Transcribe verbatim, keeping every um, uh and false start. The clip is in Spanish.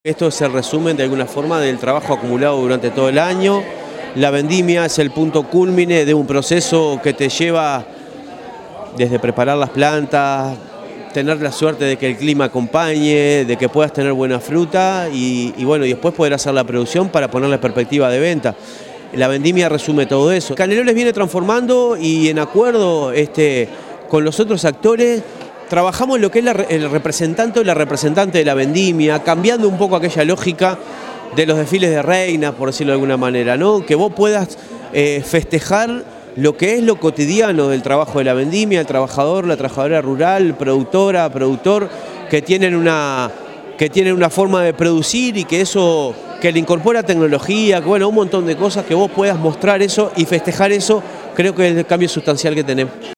Esto es el resumen de alguna forma del trabajo acumulado durante todo el año. La vendimia es el punto cúlmine de un proceso que te lleva desde preparar las plantas, tener la suerte de que el clima acompañe, de que puedas tener buena fruta y, y bueno, y después poder hacer la producción para ponerle perspectiva de venta. La vendimia resume todo eso. Canelones viene transformando y en acuerdo este, con los otros actores trabajamos lo que es la, el representante o la representante de la vendimia, cambiando un poco aquella lógica de los desfiles de reinas, por decirlo de alguna manera, ¿no? Que vos puedas eh, festejar lo que es lo cotidiano del trabajo de la vendimia, el trabajador, la trabajadora rural, productora, productor, que tienen una, que tienen una forma de producir y que eso, que le incorpora tecnología, que bueno, un montón de cosas, que vos puedas mostrar eso y festejar eso, creo que es el cambio sustancial que tenemos.